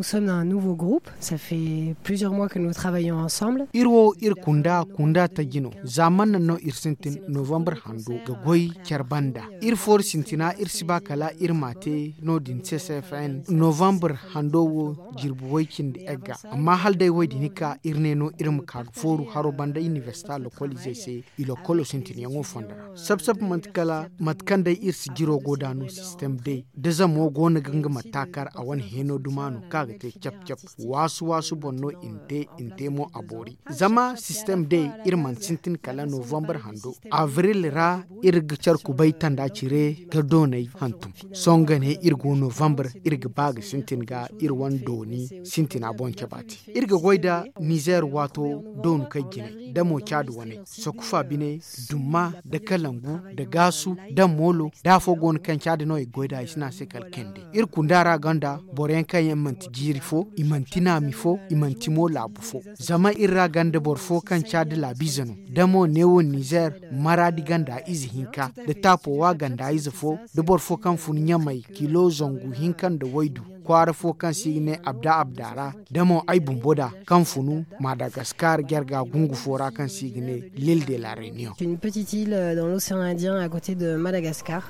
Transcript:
nous sommes un nouveau groupe. Ça fait plusieurs mois que nous travaillons ensemble. Irwo kunda tajino. Zaman no irsintin November hando gagoy kerbanda. For sintina irsiba kala irmate no din CSFN November hando wo jirbu waikin da ega. Amma hal dai wai dinika irne no irim ka foru haro banda universita lokoli zai se ilokolo sintin yango fondara. Sabsab matkala matkan dai irsi jiro godano system dai. Da zamo gona ganga matakar a wani heno dumano kaga te cap wasu bonno inte mo abori. Zama system dai irman sintin kala November hando. Avril ra irgichar kubaitan da cire ga donai hantum. Songane irgo November irga baga sintin ga irwan doni sintin abonke bati. Irga goida Niger wato don kai gine. Da mo chadu wane. Sokufa bine dumma da kalangu da gasu da molo da fogon kan chadu no goida isna sekal kende. Irkundara ganda boren kan yammanti jirifo imantina mifo imantimo labufo. Zama irra ganda borfo kan chadu labizano. Da mo newo Niger maradi ganda izi hinka da tapo wa ganda izi fo da borfo kan funya mai kilo zongu hinkan da waidu. Kwara fo kan signe abdara damo ay bumboda kan funu Madagascar gerga gungu fora kan signe l'île de la Réunion. C'est une petite île dans l'océan Indien à côté de Madagascar.